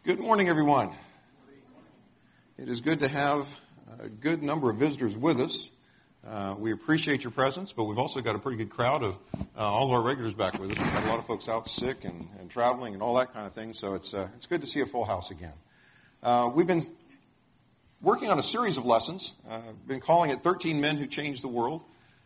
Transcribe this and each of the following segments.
Good morning, everyone. It is good to have a good number of visitors with us. We appreciate your presence, but we've also got a pretty good crowd of all of our regulars back with us. We've got a lot of folks out sick and traveling and all that kind of thing, so it's good to see a full house again. We've been working on a series of lessons. Been calling it 13 Men Who Changed the World.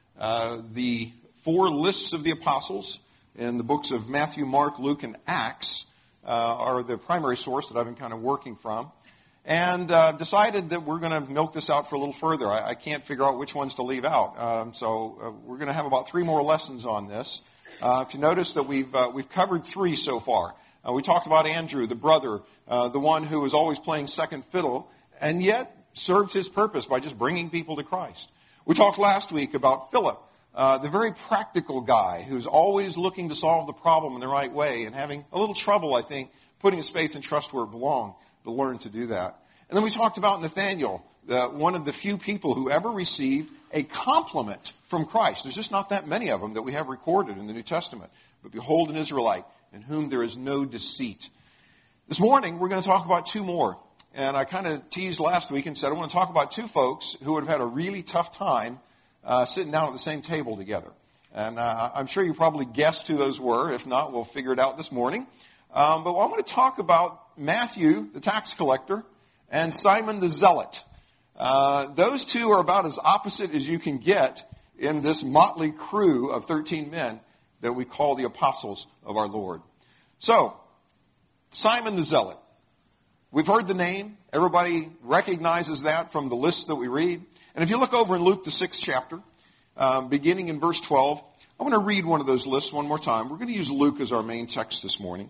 The 4 lists of the apostles in the books of Matthew, Mark, Luke, and Acts are the primary source that I've been kind of working from. And decided that we're going to milk this out for a little further. I can't figure out which ones to leave out. So we're going to have about 3 more lessons on this. If you notice that we've covered 3 so far. We talked about Andrew, the brother, the one who was always playing second fiddle, and yet served his purpose by just bringing people to Christ. We talked last week about Philip, the very practical guy who's always looking to solve the problem in the right way and having a little trouble, I think, putting his faith and trust where it belonged, to learn to do that. And then we talked about Nathanael, one of the few people who ever received a compliment from Christ. There's just not that many of them that we have recorded in the New Testament. But behold, an Israelite in whom there is no deceit. This morning, we're going to talk about 2 more. And I kind of teased last week and said I want to talk about 2 folks who would have had a really tough time sitting down at the same table together. And I'm sure you probably guessed who those were. If not, we'll figure it out this morning. But I want to talk about Matthew, the tax collector, and Simon the zealot. Those 2 are about as opposite as you can get in this motley crew of 13 men that we call the apostles of our Lord. So, Simon the zealot. We've heard the name. Everybody recognizes that from the list that we read. And if you look over in Luke, the 6th chapter, beginning in verse 12, I'm going to read one of those lists one more time. We're going to use Luke as our main text this morning.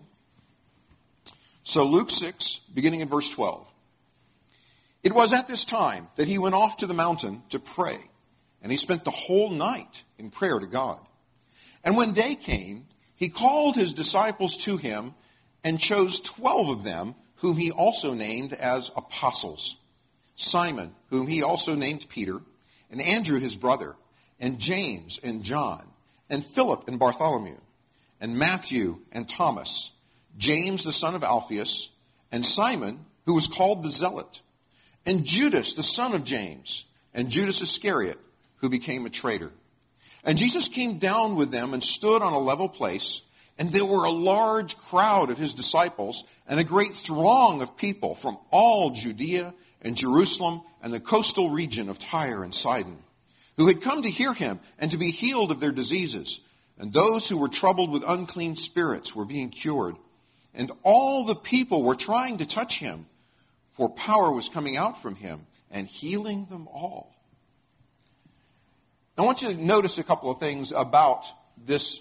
So Luke 6, beginning in verse 12. It was at this time that he went off to the mountain to pray, and he spent the whole night in prayer to God. And when day came, he called his disciples to him and chose 12 of them, whom he also named as apostles. Simon, whom he also named Peter, and Andrew his brother, and James and John, and Philip and Bartholomew, and Matthew and Thomas, James the son of Alphaeus, and Simon, who was called the Zealot, and Judas the son of James, and Judas Iscariot, who became a traitor. And Jesus came down with them and stood on a level place, and there were a large crowd of his disciples and a great throng of people from all Judea and Jerusalem and the coastal region of Tyre and Sidon, who had come to hear him and to be healed of their diseases. And those who were troubled with unclean spirits were being cured. And all the people were trying to touch him, for power was coming out from him and healing them all. I want you to notice a couple of things about this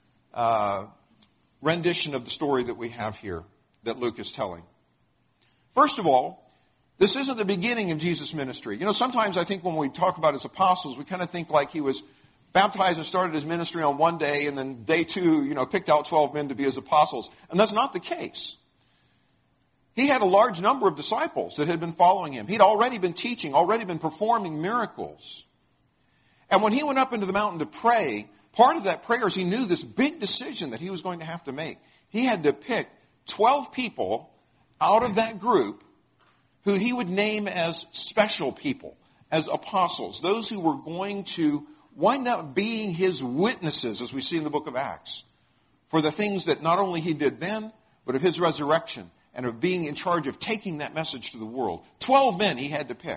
rendition of the story that we have here that Luke is telling. First of all, this isn't the beginning of Jesus' ministry. You know, sometimes I think when we talk about his apostles, we kind of think like he was baptized and started his ministry on one day, and then day 2, picked out 12 men to be his apostles. And that's not the case. He had a large number of disciples that had been following him. He'd already been teaching, already been performing miracles. And when he went up into the mountain to pray, part of that prayer is he knew this big decision that he was going to have to make. He had to pick 12 people out of that group who he would name as special people, as apostles, those who were going to wind up being his witnesses, as we see in the book of Acts, for the things that not only he did then, but of his resurrection and of being in charge of taking that message to the world. 12 men he had to pick.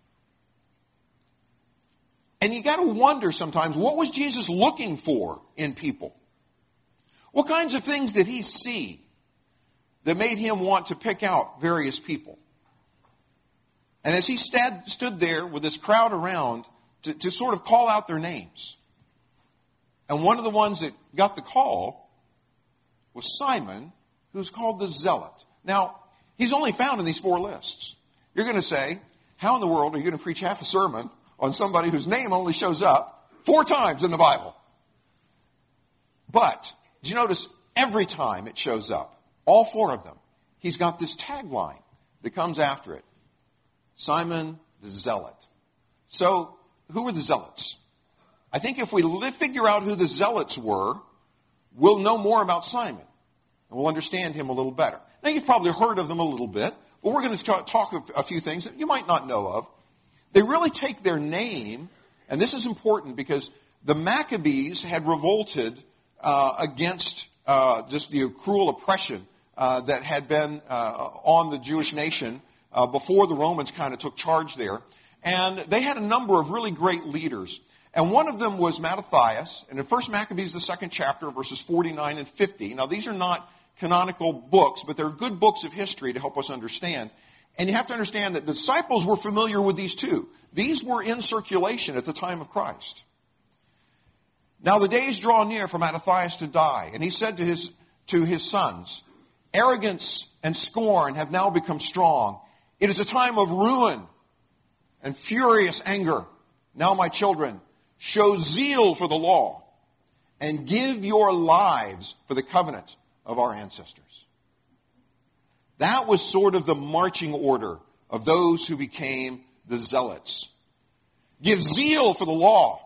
And you got to wonder sometimes, what was Jesus looking for in people? What kinds of things did he see that made him want to pick out various people? And as he stood there with this crowd around to sort of call out their names, and one of the ones that got the call was Simon, who's called the Zealot. Now, he's only found in these 4 lists. You're going to say, how in the world are you going to preach half a sermon on somebody whose name only shows up 4 times in the Bible? But, did you notice every time it shows up, all 4 of them, he's got this tagline that comes after it. Simon the Zealot. So, who were the Zealots? I think if we figure out who the Zealots were, we'll know more about Simon. and we'll understand him a little better. Now, you've probably heard of them a little bit, but we're going to talk a few things that you might not know of. They really take their name, and this is important because the Maccabees had revolted against just the cruel oppression that had been on the Jewish nation before the Romans kind of took charge there. And they had a number of really great leaders. And one of them was Mattathias. And in 1 Maccabees, the 2nd chapter, verses 49 and 50. Now, these are not canonical books, but they're good books of history to help us understand. And you have to understand that the disciples were familiar with these too. These were in circulation at the time of Christ. Now the days draw near for Mattathias to die. And he said to his sons, arrogance and scorn have now become strong. It is a time of ruin and furious anger. Now, my children, show zeal for the law and give your lives for the covenant of our ancestors. That was sort of the marching order of those who became the zealots. Give zeal for the law.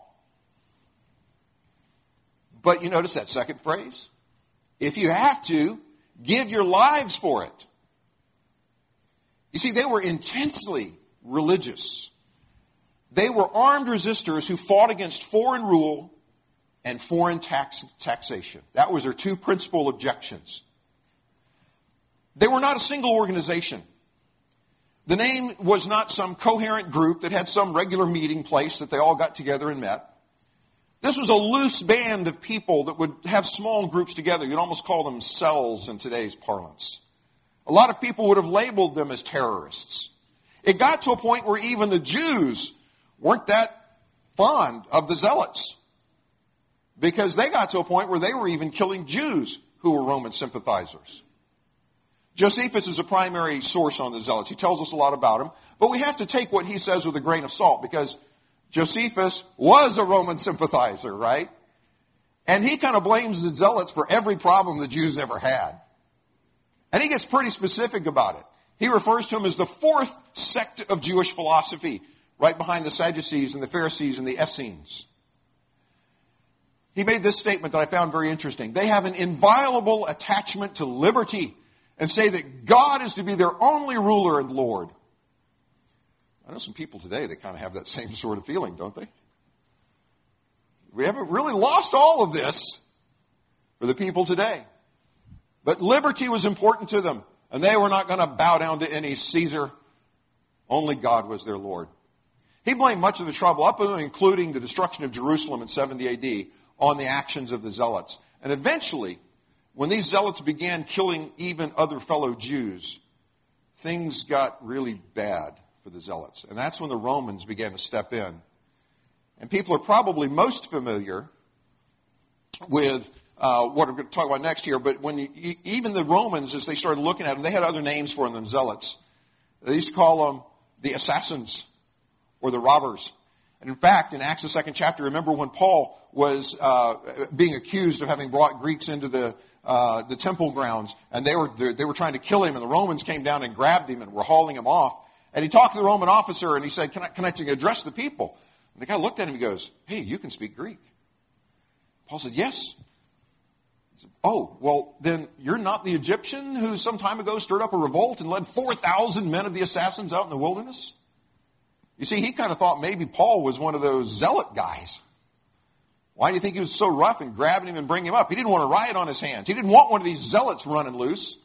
But you notice that second phrase? If you have to, give your lives for it. You see, they were intensely religious. They were armed resistors who fought against foreign rule and foreign taxation. That was their two principal objections. They were not a single organization. The name was not some coherent group that had some regular meeting place that they all got together and met. This was a loose band of people that would have small groups together. You'd almost call them cells in today's parlance. A lot of people would have labeled them as terrorists. It got to a point where even the Jews weren't that fond of the zealots, because they got to a point where they were even killing Jews who were Roman sympathizers. Josephus is a primary source on the zealots. He tells us a lot about them, but we have to take what he says with a grain of salt, because Josephus was a Roman sympathizer, right? And he kind of blames the zealots for every problem the Jews ever had. And he gets pretty specific about it. He refers to them as the fourth sect of Jewish philosophy, right behind the Sadducees and the Pharisees and the Essenes. He made this statement that I found very interesting. They have an inviolable attachment to liberty and say that God is to be their only ruler and Lord. I know some people today that kind of have that same sort of feeling, don't they? We haven't really lost all of this for the people today. But liberty was important to them, and they were not going to bow down to any Caesar. Only God was their Lord. He blamed much of the trouble, up to including the destruction of Jerusalem in 70 AD, on the actions of the zealots. And eventually, when these zealots began killing even other fellow Jews, things got really bad for the zealots. And that's when the Romans began to step in. And people are probably most familiar with what I'm going to talk about next here, but when even the Romans, as they started looking at them, they had other names for them, zealots. They used to call them the assassins or the robbers. And in fact, in Acts the 2nd chapter, remember when Paul was being accused of having brought Greeks into the temple grounds, and they were trying to kill him, and the Romans came down and grabbed him and were hauling him off. And he talked to the Roman officer, and he said, can I address the people? And the guy looked at him and he goes, hey, you can speak Greek. Paul said, yes. He said, oh, well, then you're not the Egyptian who some time ago stirred up a revolt and led 4,000 men of the assassins out in the wilderness? You see, he kind of thought maybe Paul was one of those zealot guys. Why do you think he was so rough and grabbing him and bringing him up? He didn't want a riot on his hands. He didn't want one of these zealots running loose.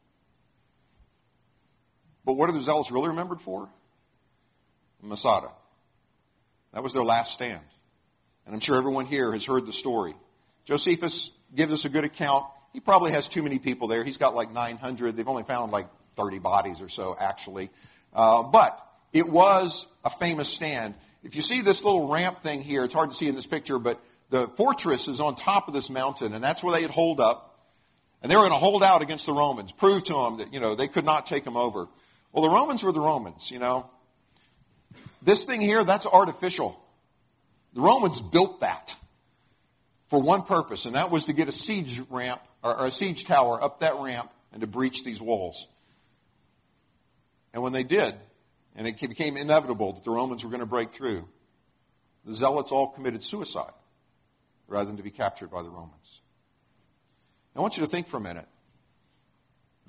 But what are the zealots really remembered for? Masada. That was their last stand. And I'm sure everyone here has heard the story. Josephus gives us a good account. He probably has too many people there. He's got like 900. They've only found like 30 bodies or so, actually. But it was a famous stand. If you see this little ramp thing here, it's hard to see in this picture, but the fortress is on top of this mountain, and that's where they had holed up. And they were going to hold out against the Romans, prove to them that, they could not take them over. Well, the Romans were the Romans, This thing here, that's artificial. The Romans built that for one purpose, and that was to get a siege ramp, or a siege tower up that ramp and to breach these walls. And when they did, and it became inevitable that the Romans were going to break through, the zealots all committed suicide rather than to be captured by the Romans. I want you to think for a minute.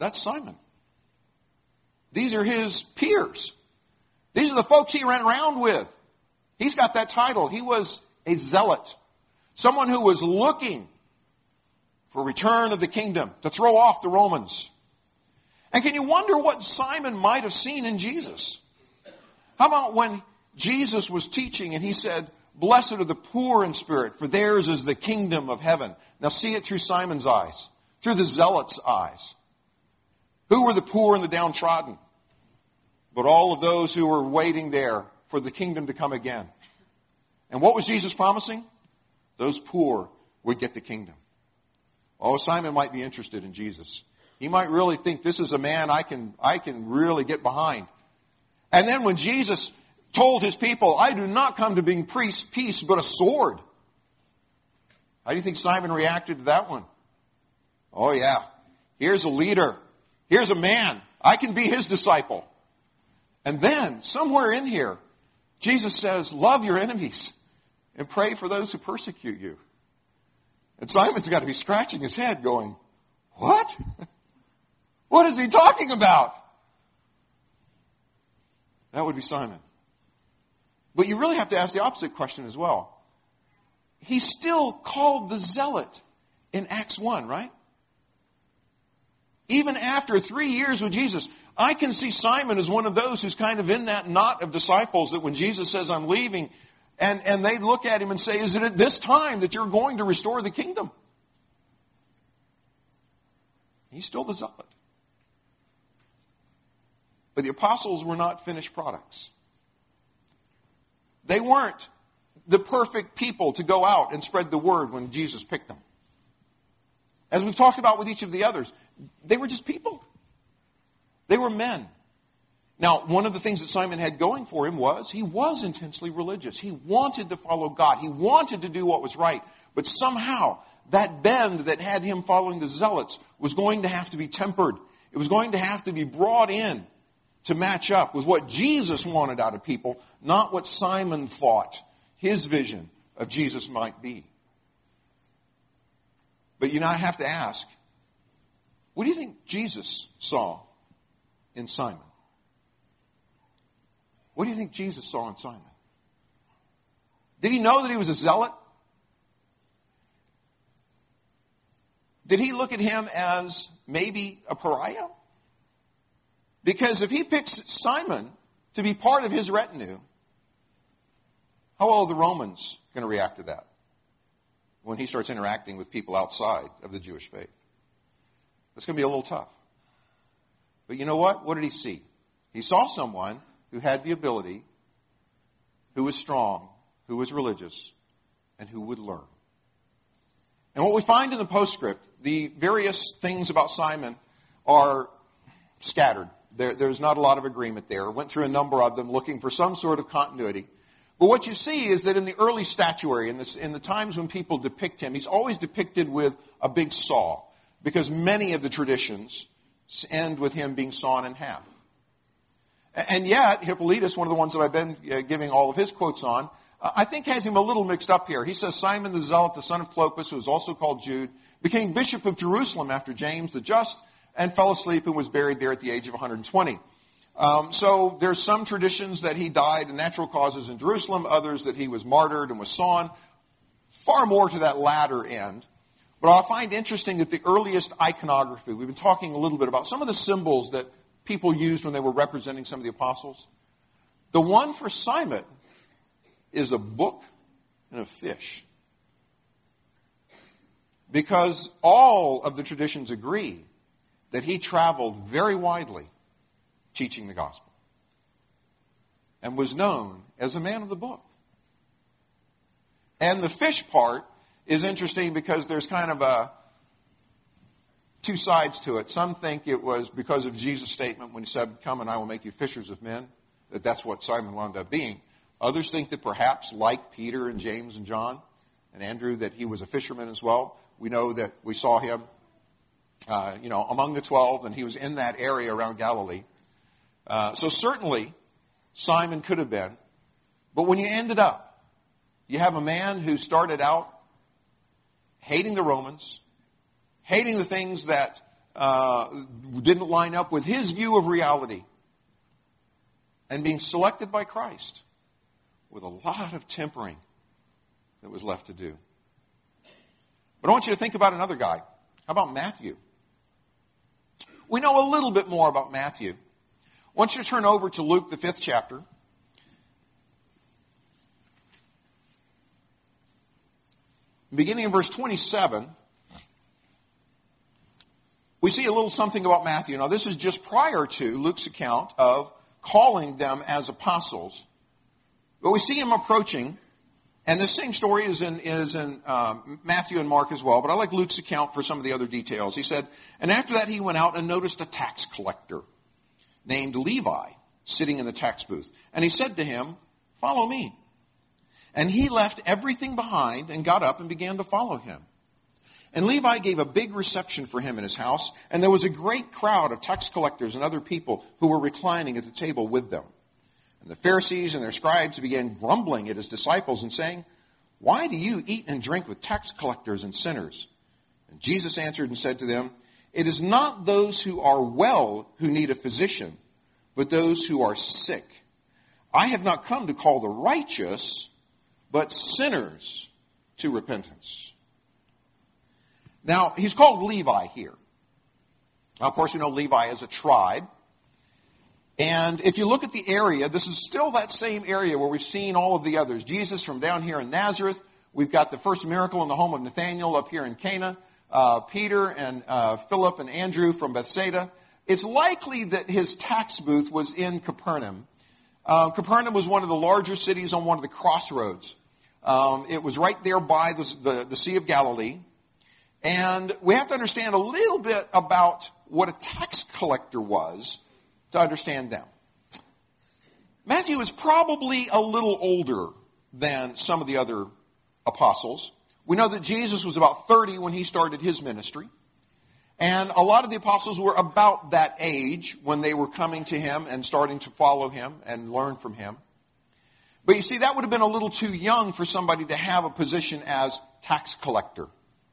That's Simon. These are his peers. These are the folks he ran around with. He's got that title. He was a zealot. Someone who was looking for return of the kingdom, to throw off the Romans. And can you wonder what Simon might have seen in Jesus? How about when Jesus was teaching and he said, "Blessed are the poor in spirit, for theirs is the kingdom of heaven." Now see it through Simon's eyes, through the zealot's eyes. Who were the poor and the downtrodden? But all of those who were waiting there for the kingdom to come again. And what was Jesus promising? Those poor would get the kingdom. Oh, Simon might be interested in Jesus. He might really think this is a man I can really get behind. And then when Jesus told his people, "I do not come to bring peace, but a sword." How do you think Simon reacted to that one? Oh yeah, here's a leader. Here's a man. I can be his disciple. And then, somewhere in here, Jesus says, "Love your enemies and pray for those who persecute you." And Simon's got to be scratching his head going, "What? What is he talking about?" That would be Simon. But you really have to ask the opposite question as well. He's still called the zealot in Acts 1, right? Even after 3 years with Jesus, I can see Simon as one of those who's kind of in that knot of disciples that when Jesus says, "I'm leaving," and they look at him and say, "Is it at this time that you're going to restore the kingdom?" He's still the zealot. But the apostles were not finished products. They weren't the perfect people to go out and spread the word when Jesus picked them. As we've talked about with each of the others, they were just people. They were men. Now, one of the things that Simon had going for him was he was intensely religious. He wanted to follow God. He wanted to do what was right. But somehow, that bend that had him following the zealots was going to have to be tempered. It was going to have to be brought in to match up with what Jesus wanted out of people, not what Simon thought his vision of Jesus might be. But you now have to ask, what do you think Jesus saw in Simon? What do you think Jesus saw in Simon? Did he know that he was a zealot? Did he look at him as maybe a pariah? Because if he picks Simon to be part of his retinue, how are the Romans going to react to that when he starts interacting with people outside of the Jewish faith? That's going to be a little tough. But you know what? What did he see? He saw someone who had the ability, who was strong, who was religious, and who would learn. And what we find in the postscript, the various things about Simon are scattered. There's not a lot of agreement there. Went through a number of them looking for some sort of continuity. But what you see is that in the early statuary, in the times when people depict him, he's always depicted with a big saw, because many of the traditions end with him being sawn in half. And yet, Hippolytus, one of the ones that I've been giving all of his quotes on, I think has him a little mixed up here. He says, "Simon the Zealot, the son of Clopas, who is also called Jude, became bishop of Jerusalem after James the Just, and fell asleep and was buried there at the age of 120. So there's some traditions that he died in natural causes in Jerusalem, others that he was martyred and was sawn. Far more to that latter end. But I find interesting that the earliest iconography, we've been talking a little bit about some of the symbols that people used when they were representing some of the apostles. The one for Simon is a book and a fish. Because all of the traditions agree that he traveled very widely teaching the gospel and was known as a man of the book. And the fish part is interesting because there's kind of two sides to it. Some think it was because of Jesus' statement when he said, "Come and I will make you fishers of men," that's what Simon wound up being. Others think that perhaps, like Peter and James and John and Andrew, that he was a fisherman as well. We know that we saw him among the 12, and he was in that area around Galilee. So certainly, Simon could have been. But when you ended up, you have a man who started out hating the Romans, hating the things that didn't line up with his view of reality. And being selected by Christ with a lot of tempering that was left to do. But I want you to think about another guy. How about Matthew? We know a little bit more about Matthew. I want you to turn over to Luke, the 5th chapter. Beginning in verse 27, we see a little something about Matthew. Now, this is just prior to Luke's account of calling them as apostles. But we see him approaching, and this same story is in Matthew and Mark as well, but I like Luke's account for some of the other details. He said, and after that he went out and noticed a tax collector named Levi sitting in the tax booth. And he said to him, follow me. And he left everything behind and got up and began to follow him. And Levi gave a big reception for him in his house, and there was a great crowd of tax collectors and other people who were reclining at the table with them. And the Pharisees and their scribes began grumbling at his disciples and saying, why do you eat and drink with tax collectors and sinners? And Jesus answered and said to them, it is not those who are well who need a physician, but those who are sick. I have not come to call the righteous, but sinners to repentance. Now, he's called Levi here. Now, of course, you know Levi is a tribe. And if you look at the area, this is still that same area where we've seen all of the others. Jesus from down here in Nazareth. We've got the first miracle in the home of Nathanael up here in Cana. Peter and Philip and Andrew from Bethsaida. It's likely that his tax booth was in Capernaum. Capernaum was one of the larger cities on one of the crossroads. It was right there by the Sea of Galilee. And we have to understand a little bit about what a tax collector was to understand them. Matthew is probably a little older than some of the other apostles. We know that Jesus was about 30 when he started his ministry. And a lot of the apostles were about that age when they were coming to him and starting to follow him and learn from him. But you see, that would have been a little too young for somebody to have a position as tax collector.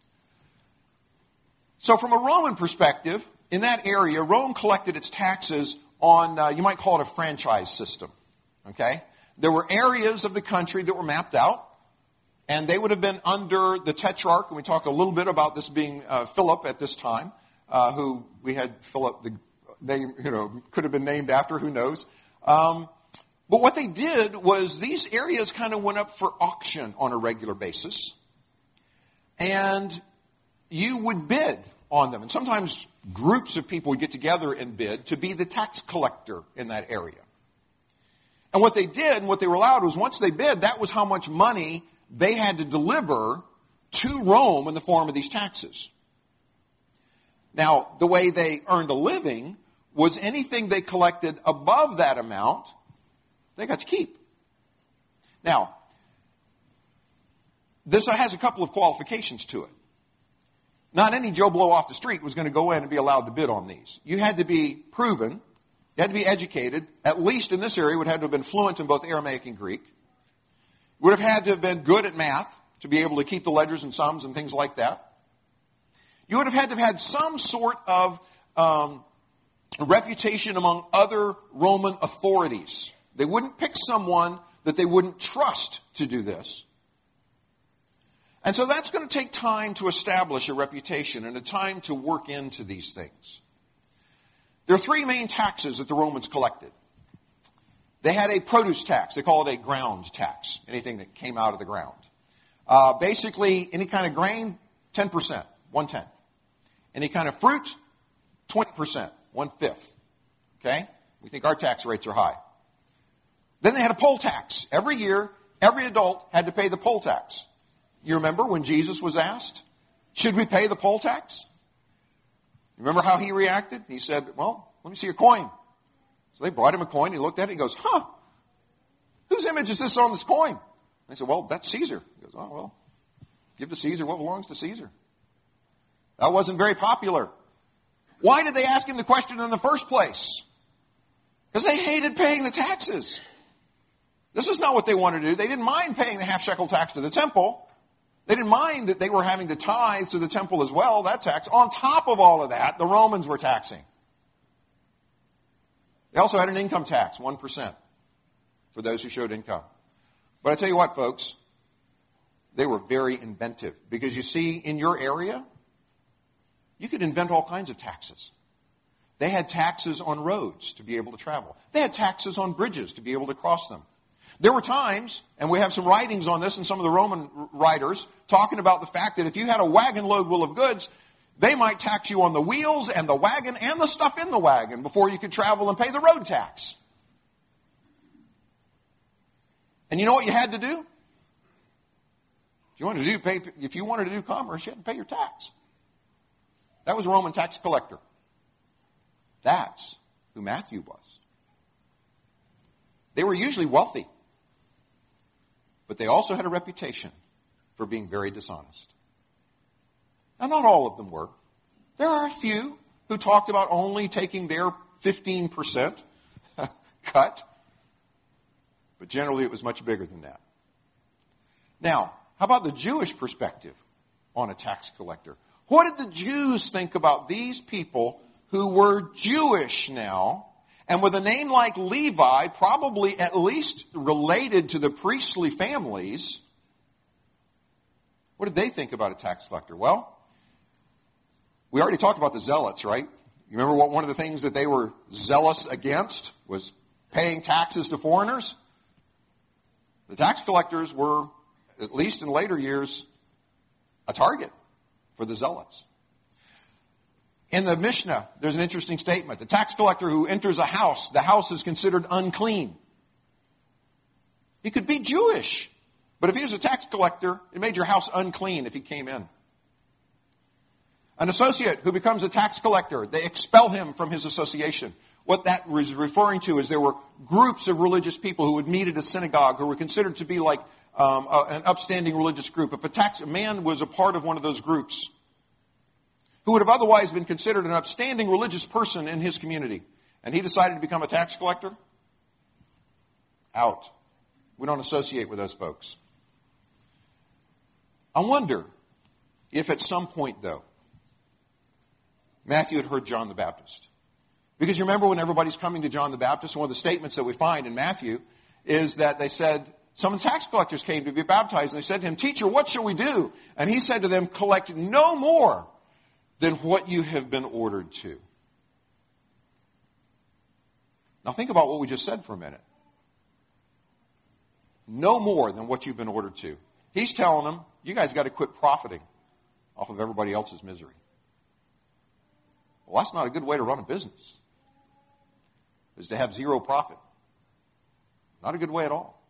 So from a Roman perspective, in that area, Rome collected its taxes on, you might call it a franchise system. Okay? There were areas of the country that were mapped out, and they would have been under the tetrarch, and we talked a little bit about this being Philip at this time, who we had Philip, the name, could have been named after, who knows. But what they did was these areas kind of went up for auction on a regular basis. And you would bid on them. And sometimes groups of people would get together and bid to be the tax collector in that area. And what they did and what they were allowed was once they bid, that was how much money they had to deliver to Rome in the form of these taxes. Now, the way they earned a living was anything they collected above that amount, they got to keep. Now, this has a couple of qualifications to it. Not any Joe Blow off the street was going to go in and be allowed to bid on these. You had to be proven, you had to be educated, at least in this area, would have to have been fluent in both Aramaic and Greek. Would have had to have been good at math to be able to keep the ledgers and sums and things like that. You would have had to have had some sort of reputation among other Roman authorities. They wouldn't pick someone that they wouldn't trust to do this. And so that's going to take time to establish a reputation and a time to work into these things. There are three main taxes that the Romans collected. They had a produce tax. They call it a ground tax, anything that came out of the ground. Basically, any kind of grain, 10%, 1/10. Any kind of fruit, 20%, 1/5. Okay? We think our tax rates are high. Then they had a poll tax. Every year, every adult had to pay the poll tax. You remember when Jesus was asked, should we pay the poll tax? Remember how he reacted? He said, well, let me see your coin. So they brought him a coin. He looked at it. He goes, whose image is this on this coin? And they said, well, that's Caesar. He goes, oh, well, give to Caesar what belongs to Caesar. That wasn't very popular. Why did they ask him the question in the first place? Because they hated paying the taxes. This is not what they wanted to do. They didn't mind paying the half shekel tax to the temple. They didn't mind that they were having to tithe to the temple as well, that tax. On top of all of that, the Romans were taxing. They also had an income tax, 1%, for those who showed income. But I tell you what, folks, they were very inventive. Because you see, in your area, you could invent all kinds of taxes. They had taxes on roads to be able to travel. They had taxes on bridges to be able to cross them. There were times, and we have some writings on this in some of the Roman writers, talking about the fact that if you had a wagon load full of goods, they might tax you on the wheels and the wagon and the stuff in the wagon before you could travel and pay the road tax. And you know what you had to do? If you wanted to do commerce, you had to pay your tax. That was a Roman tax collector. That's who Matthew was. They were usually wealthy, but they also had a reputation for being very dishonest. Now, not all of them were. There are a few who talked about only taking their 15% cut, but generally it was much bigger than that. Now, how about the Jewish perspective on a tax collector? What did the Jews think about these people who were Jewish now, and with a name like Levi, probably at least related to the priestly families? What did they think about a tax collector? Well, we already talked about the zealots, right? You remember what one of the things that they were zealous against was paying taxes to foreigners? The tax collectors were, at least in later years, a target for the zealots. In the Mishnah, there's an interesting statement. The tax collector who enters a house, the house is considered unclean. He could be Jewish, but if he was a tax collector, it made your house unclean if he came in. An associate who becomes a tax collector, they expel him from his association. What that was referring to is there were groups of religious people who would meet at a synagogue who were considered to be like an upstanding religious group. If a man was a part of one of those groups, who would have otherwise been considered an upstanding religious person in his community, and he decided to become a tax collector, out. We don't associate with those folks. I wonder if at some point, though, Matthew had heard John the Baptist. Because you remember when everybody's coming to John the Baptist, one of the statements that we find in Matthew is that they said, some of the tax collectors came to be baptized, and they said to him, "Teacher, what shall we do?" And he said to them, "Collect no more than what you have been ordered to." Now think about what we just said for a minute. No more than what you've been ordered to. He's telling them, you guys got to quit profiting off of everybody else's misery. Well, that's not a good way to run a business, is to have zero profit. Not a good way at all.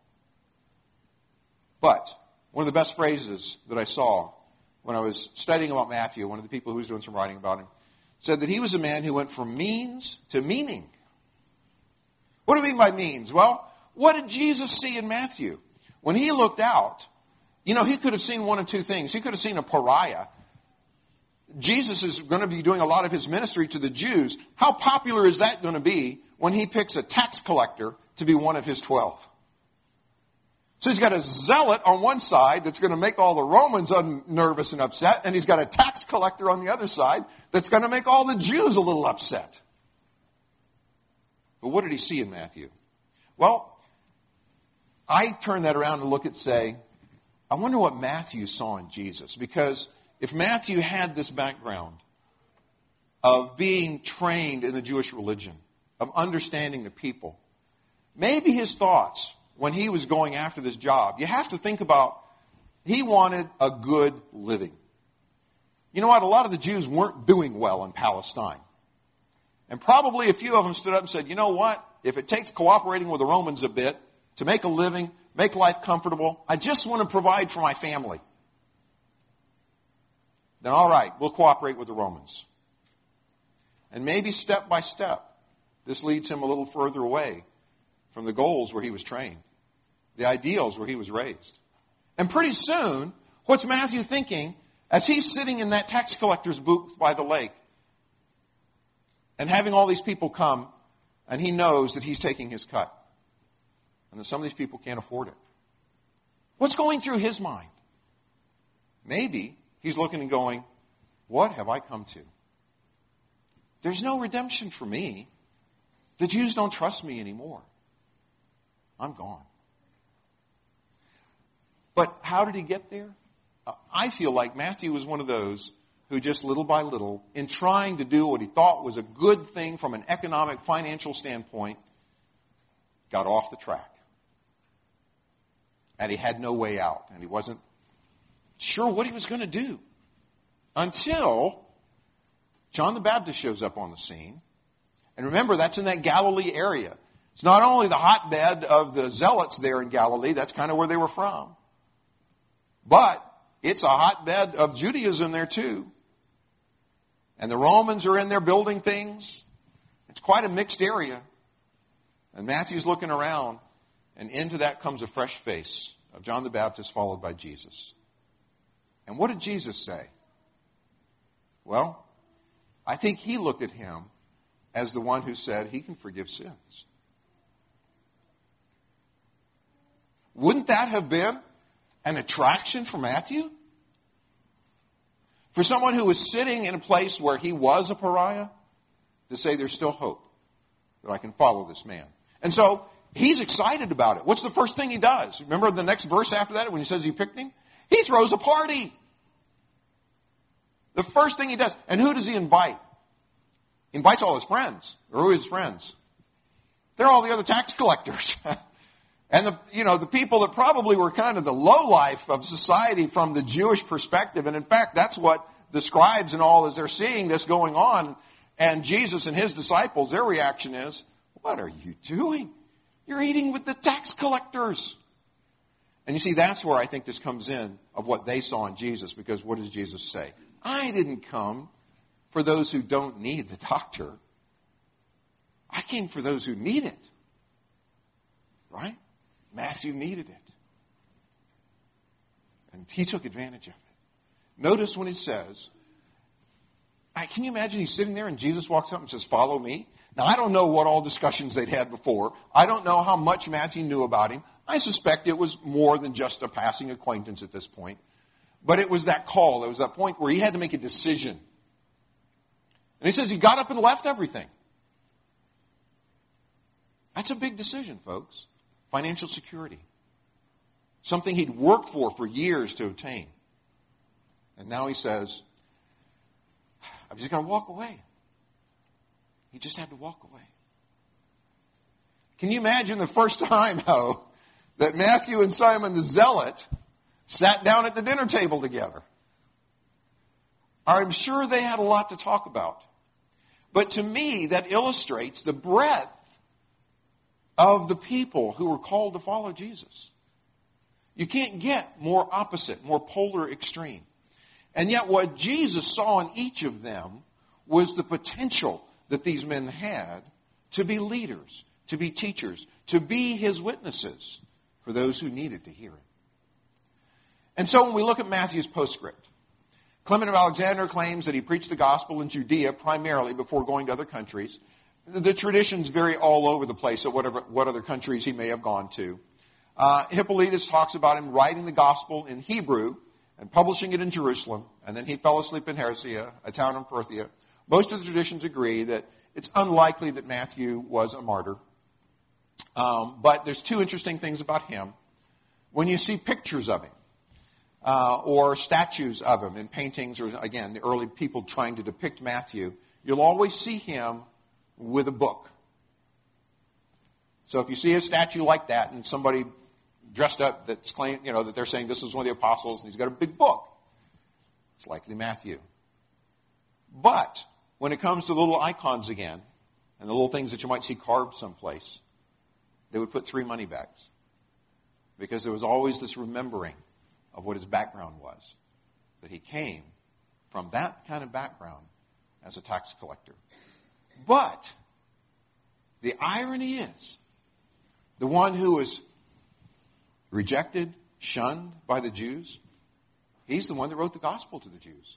But one of the best phrases that I saw when I was studying about Matthew, one of the people who was doing some writing about him, said that he was a man who went from means to meaning. What do we mean by means? Well, what did Jesus see in Matthew? When he looked out, he could have seen one of two things. He could have seen a pariah. Jesus is going to be doing a lot of his ministry to the Jews. How popular is that going to be when he picks a tax collector to be one of his 12? So he's got a zealot on one side that's going to make all the Romans nervous and upset, and he's got a tax collector on the other side that's going to make all the Jews a little upset. But what did he see in Matthew? Well, I turn that around and look and say, I wonder what Matthew saw in Jesus. Because if Matthew had this background of being trained in the Jewish religion, of understanding the people, maybe his thoughts when he was going after this job, you have to think about, he wanted a good living. You know what? A lot of the Jews weren't doing well in Palestine. And probably a few of them stood up and said, you know what? If it takes cooperating with the Romans a bit to make a living, make life comfortable, I just want to provide for my family. Then all right, we'll cooperate with the Romans. And maybe step by step, this leads him a little further away from the goals where he was trained, the ideals where he was raised. And pretty soon, what's Matthew thinking as he's sitting in that tax collector's booth by the lake and having all these people come, and he knows that he's taking his cut and that some of these people can't afford it? What's going through his mind? Maybe he's looking and going, what have I come to? There's no redemption for me. The Jews don't trust me anymore. I'm gone. But how did he get there? I feel like Matthew was one of those who just little by little, in trying to do what he thought was a good thing from an economic, financial standpoint, got off the track. And he had no way out. And he wasn't sure what he was going to do. Until John the Baptist shows up on the scene. And remember, that's in that Galilee area. It's not only the hotbed of the zealots there in Galilee, that's kind of where they were from. But it's a hotbed of Judaism there too. And the Romans are in there building things. It's quite a mixed area. And Matthew's looking around, and into that comes a fresh face of John the Baptist followed by Jesus. And what did Jesus say? Well, I think he looked at him as the one who said he can forgive sins. Wouldn't that have been an attraction for Matthew? For someone who was sitting in a place where he was a pariah, to say there's still hope that I can follow this man. And so he's excited about it. What's the first thing he does? Remember the next verse after that when he says he picked him? He throws a party. The first thing he does. And who does he invite? He invites all his friends. Or who are his friends? They're all the other tax collectors. And the people that probably were kind of the lowlife of society from the Jewish perspective. And in fact, that's what the scribes and all, as they're seeing this going on, and Jesus and his disciples, their reaction is, what are you doing? You're eating with the tax collectors. And you see, that's where I think this comes in of what they saw in Jesus. Because what does Jesus say? I didn't come for those who don't need the doctor. I came for those who need it. Right? Matthew needed it. And he took advantage of it. Notice when he says, can you imagine he's sitting there and Jesus walks up and says, follow me? Now, I don't know what all discussions they'd had before. I don't know how much Matthew knew about him. I suspect it was more than just a passing acquaintance at this point. But it was that call. It was that point where he had to make a decision. And he says he got up and left everything. That's a big decision, folks. Financial security. Something he'd worked for years to obtain. And now he says, I've just got to walk away. He just had to walk away. Can you imagine the first time, though, that Matthew and Simon the Zealot sat down at the dinner table together? I'm sure they had a lot to talk about. But to me, that illustrates the breadth of the people who were called to follow Jesus. You can't get more opposite, more polar extreme. And yet what Jesus saw in each of them was the potential that these men had to be leaders, to be teachers, to be his witnesses for those who needed to hear it. And so when we look at Matthew's postscript, Clement of Alexandria claims that he preached the gospel in Judea primarily before going to other countries. The traditions vary all over the place at what other countries he may have gone to. Hippolytus talks about him writing the gospel in Hebrew and publishing it in Jerusalem, and then he fell asleep in Heresia, a town in Parthia. Most of the traditions agree that it's unlikely that Matthew was a martyr. But there's two interesting things about him. When you see pictures of him, or statues of him in paintings, or again, the early people trying to depict Matthew, you'll always see him with a book. So if you see a statue like that and somebody dressed up that's claiming, that they're saying this is one of the apostles and he's got a big book, it's likely Matthew. But when it comes to the little icons again, and the little things that you might see carved someplace, they would put 3 money bags. Because there was always this remembering of what his background was. That he came from that kind of background as a tax collector. But the irony is, the one who was rejected, shunned by the Jews, he's the one that wrote the gospel to the Jews.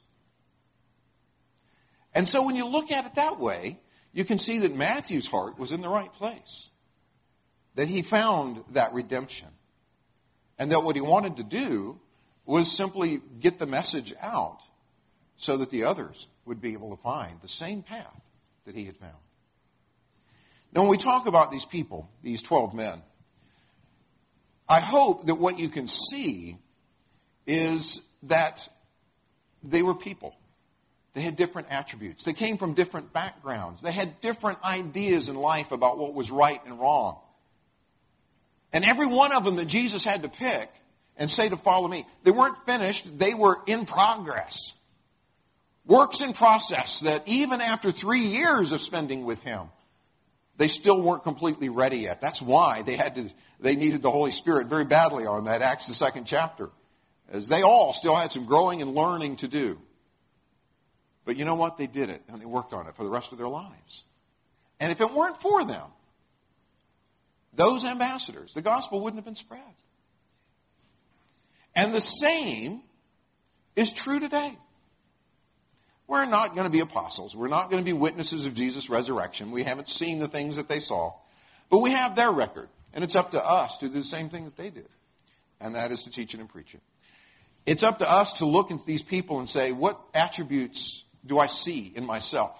And so when you look at it that way, you can see that Matthew's heart was in the right place. That he found that redemption. And that what he wanted to do was simply get the message out so that the others would be able to find the same path that he had found. Now, when we talk about these people, these 12 men, I hope that what you can see is that they were people. They had different attributes. They came from different backgrounds. They had different ideas in life about what was right and wrong. And every one of them that Jesus had to pick and say to follow me, they weren't finished. They were in progress. Works in process that even after 3 years of spending with him, they still weren't completely ready yet. That's why they needed the Holy Spirit very badly on that Acts the 2nd chapter, as they all still had some growing and learning to do. But you know what? They did it, and they worked on it for the rest of their lives. And if it weren't for them, those ambassadors, the gospel wouldn't have been spread. And the same is true today. We're not going to be apostles. We're not going to be witnesses of Jesus' resurrection. We haven't seen the things that they saw. But we have their record. And it's up to us to do the same thing that they did. And that is to teach it and preach it. It's up to us to look into these people and say, what attributes do I see in myself?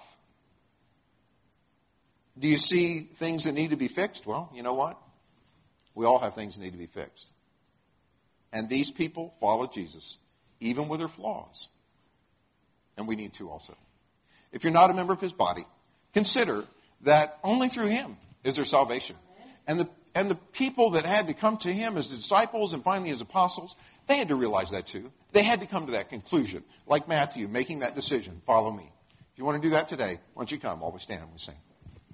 Do you see things that need to be fixed? Well, you know what? We all have things that need to be fixed. And these people followed Jesus, even with their flaws. And we need to also. If you're not a member of his body, consider that only through him is there salvation. And the people that had to come to him as disciples and finally as apostles, they had to realize that too. They had to come to that conclusion, like Matthew, making that decision, follow me. If you want to do that today, why don't you come while we stand and we sing.